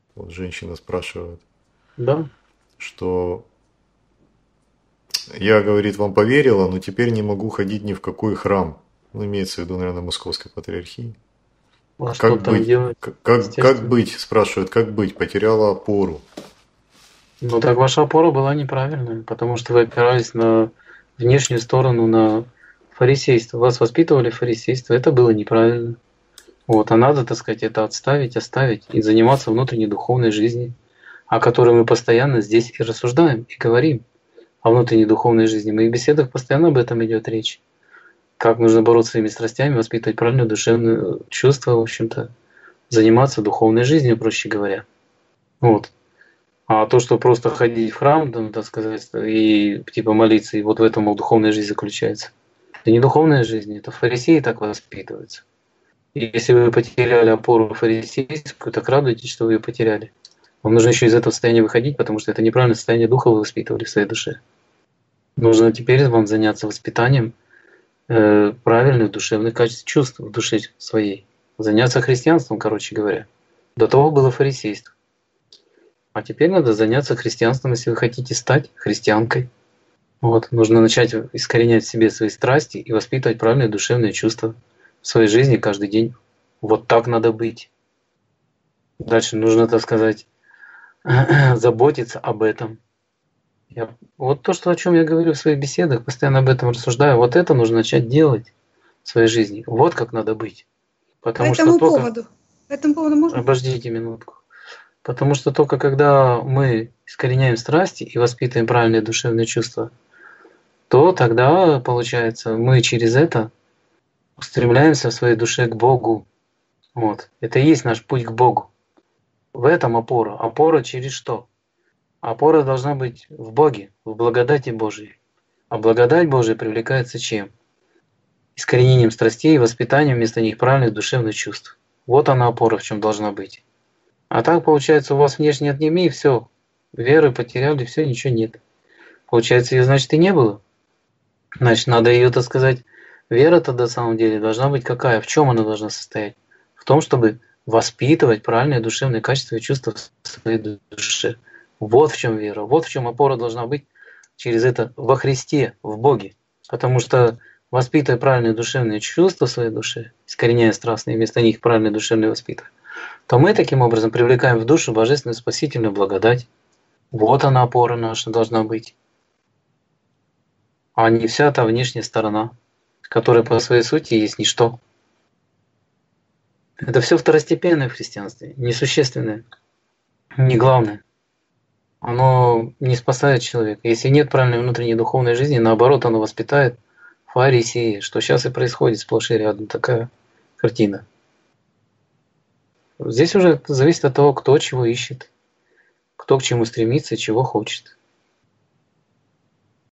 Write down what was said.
Вот женщина спрашивает, Да. что я, говорит, вам поверила, но теперь не могу ходить ни в какой храм. Ну, имеется в виду, наверное, Московской патриархии. А А что как там быть? делать? Как Естественно. быть? Спрашивают, как быть? Потеряла опору. Ну так ваша опора была неправильная, потому что вы опирались на внешнюю сторону, на фарисейство. Вас воспитывали в фарисейство, это было неправильно. Вот, а надо, так сказать, это отставить, оставить и заниматься внутренней духовной жизнью, о которой мы постоянно здесь и рассуждаем, и говорим о внутренней духовной жизни. В моих беседах постоянно об этом идет речь. Как нужно бороться с своими страстями, воспитывать правильное душевное чувство, в общем-то, заниматься духовной жизнью, проще говоря. Вот. А то, что просто ходить в храм, там, так сказать, и типа молиться, и вот в этом духовная жизнь заключается. Это не духовная жизнь, это фарисеи так воспитываются. И если вы потеряли опору фарисейскую, так радуйтесь, что вы ее потеряли. Вам нужно еще из этого состояния выходить, потому что это неправильное состояние духа вы воспитывали в своей душе. Нужно теперь вам заняться воспитанием правильных душевных качеств чувств в душе своей. Заняться христианством, короче говоря. До того было фарисейство. А теперь надо заняться христианством, если вы хотите стать христианкой. Вот. Нужно начать искоренять в себе свои страсти и воспитывать правильные душевные чувства в своей жизни каждый день. Вот так надо быть. Дальше нужно, так сказать, заботиться об этом. Вот то, что, о чем я говорю в своих беседах, постоянно об этом рассуждаю, вот это нужно начать делать в своей жизни. Вот как надо быть. По Потому что этому только... поводу. По этому поводу можно? Обождите минутку. Потому что только когда мы искореняем страсти и воспитываем правильные душевные чувства, то тогда, получается, мы через это устремляемся в своей душе к Богу. Вот. Это и есть наш путь к Богу. В этом опора. Опора через что? Опора должна быть в Боге, в благодати Божией. А благодать Божия привлекается чем? Искоренением страстей и воспитанием вместо них правильных душевных чувств. Вот она опора, в чем должна быть. А так, получается, у вас внешне отними, и все. Веры потеряли, все, ничего нет. Получается, ее, значит, и не было. Значит, надо ее, так сказать, вера-то на самом деле должна быть какая? В чем она должна состоять? В том, чтобы воспитывать правильные душевные качества и чувства в своей душе. Вот в чем вера, вот в чем опора должна быть через это во Христе, в Боге. Потому что воспитывая правильные душевные чувства в своей душе, искореняя страстные, вместо них правильные душевные воспитывая, то мы таким образом привлекаем в душу божественную спасительную благодать. Вот она опора наша должна быть, а не вся та внешняя сторона, которая по своей сути есть ничто. Это все второстепенное в христианстве, несущественное, не главное. Оно не спасает человека. Если нет правильной внутренней духовной жизни, наоборот, оно воспитает фарисеи, что сейчас и происходит сплошь и рядом, такая картина. Здесь уже зависит от того, кто чего ищет, кто к чему стремится и чего хочет.